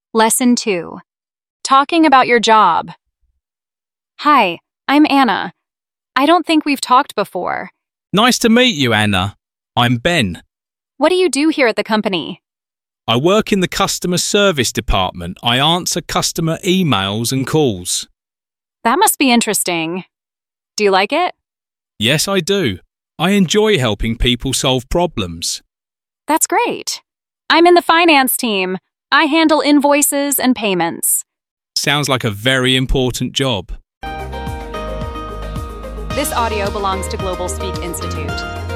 Lesson 2. Talking about your job. Hi, I'm Anna. I don't think we've talked before. Nice to meet you, Anna. I'm Ben. What do you do here at the company? I work in the customer service department. I answer customer emails and calls. That must be interesting. Do you like it? Yes, I do. I enjoy helping people solve problems. That's great. I'm in the finance team. I handle invoices and payments. Sounds like a very important job. This audio belongs to Global Speak Institute.